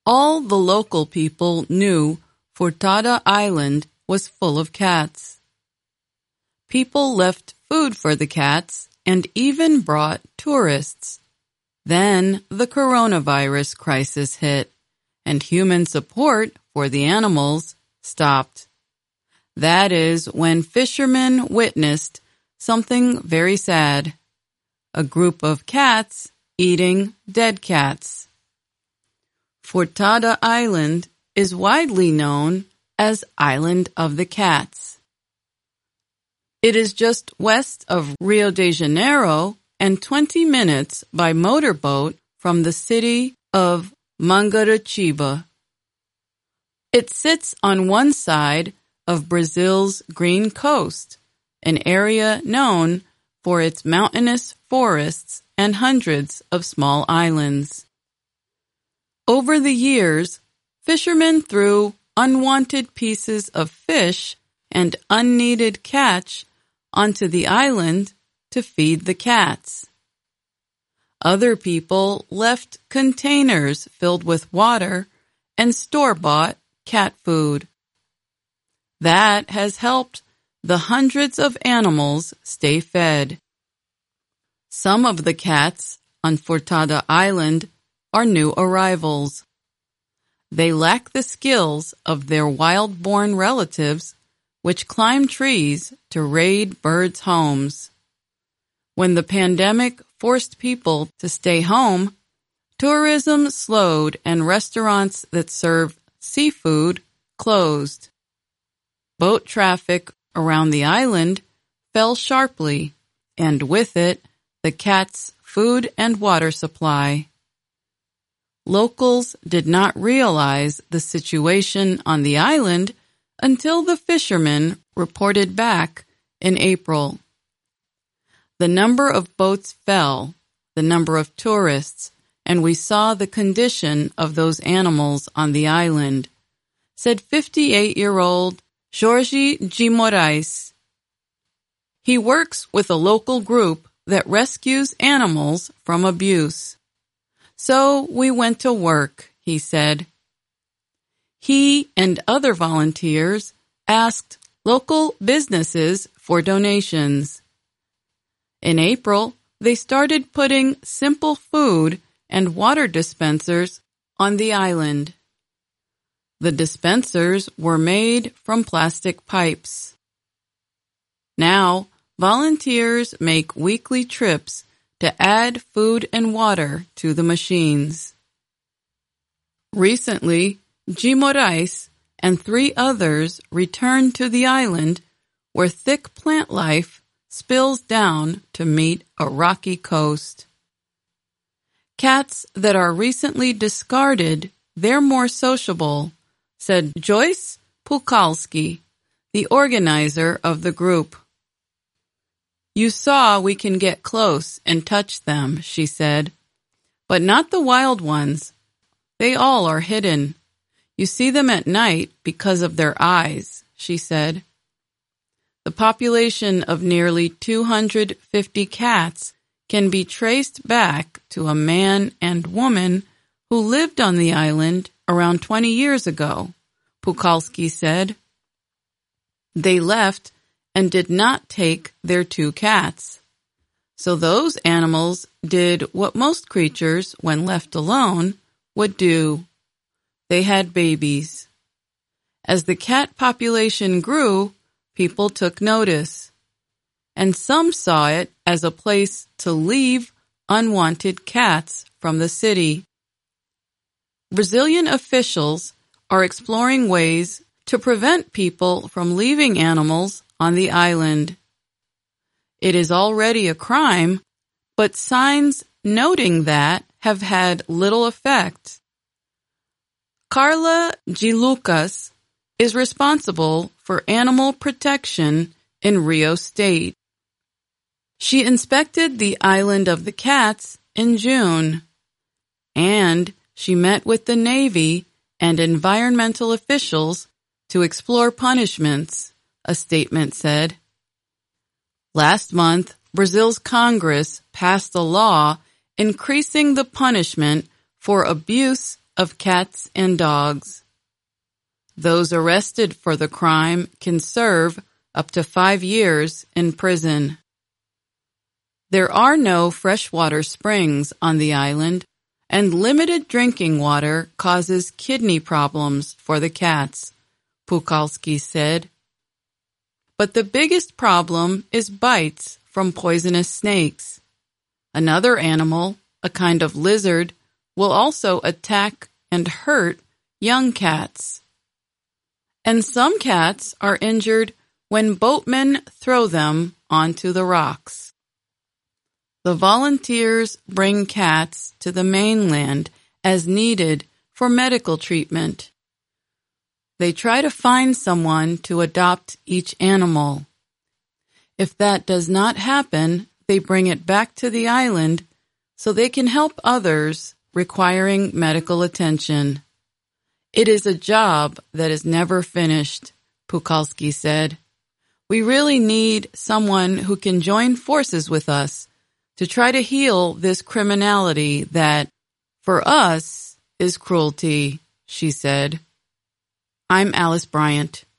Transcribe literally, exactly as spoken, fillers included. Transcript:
All the local people knew Furtada Island was full of cats. People left food for the cats and even brought tourists. Then the coronavirus crisis hit, and human support for the animals stopped. That is when fishermen witnessed something very sad: a group of cats eating dead cats. Furtada Island is widely known as Island of the Cats. It is just west of Rio de Janeiro and twenty minutes by motorboat from the city of Mangaratiba. It sits on one side of Brazil's Green Coast, an area known for its mountainous forests and hundreds of small islands. Over the years, fishermen threw unwanted pieces of fish and unneeded catch onto the island to feed the cats. Other people left containers filled with water and store-bought cat food. That has helped the hundreds of animals stay fed. Some of the cats on Furtada Island are new arrivals. They lack the skills of their wild-born relatives, which climb trees to raid birds' homes. When the pandemic forced people to stay home, tourism slowed and restaurants that serve seafood closed. Boat traffic around the island fell sharply, and with it, the cats' food and water supply. Locals did not realize the situation on the island until the fishermen reported back in April. The number of boats fell, the number of tourists, and we saw the condition of those animals on the island, said fifty-eight-year-old Jorge G. Moraes. He works with a local group that rescues animals from abuse. So we went to work, he said. He and other volunteers asked local businesses for donations. In April, they started putting simple food and water dispensers on the island. The dispensers were made from plastic pipes. Now, volunteers make weekly trips to add food and water to the machines. Recently, G. Moraes and three others returned to the island where thick plant life spills down to meet a rocky coast. Cats that are recently discarded, they're more sociable, said Joyce Pukalski, the organizer of the group. You saw we can get close and touch them, she said, but not the wild ones. They all are hidden. You see them at night because of their eyes, she said. The population of nearly two hundred fifty cats can be traced back to a man and woman who lived on the island around twenty years ago, Pukalski said. They left and did not take their two cats. So those animals did what most creatures, when left alone, would do. They had babies. As the cat population grew, people took notice, and some saw it as a place to leave unwanted cats from the city. Brazilian officials are exploring ways to prevent people from leaving animals on the island. It is already a crime, but signs noting that have had little effect. Carla G. Lucas is responsible for animal protection in Rio State. She inspected the Island of the Cats in June, and she met with the Navy and environmental officials to explore punishments, a statement said. Last month, Brazil's Congress passed a law increasing the punishment for abuse of cats and dogs. Those arrested for the crime can serve up to five years in prison. There are no freshwater springs on the island, and limited drinking water causes kidney problems for the cats, Puchalski said. But the biggest problem is bites from poisonous snakes. Another animal, a kind of lizard, will also attack and hurt young cats. And some cats are injured when boatmen throw them onto the rocks. The volunteers bring cats to the mainland as needed for medical treatment. They try to find someone to adopt each animal. If that does not happen, they bring it back to the island so they can help others requiring medical attention. It is a job that is never finished, Puchalski said. We really need someone who can join forces with us to try to heal this criminality that, for us, is cruelty, she said. I'm Alice Bryant.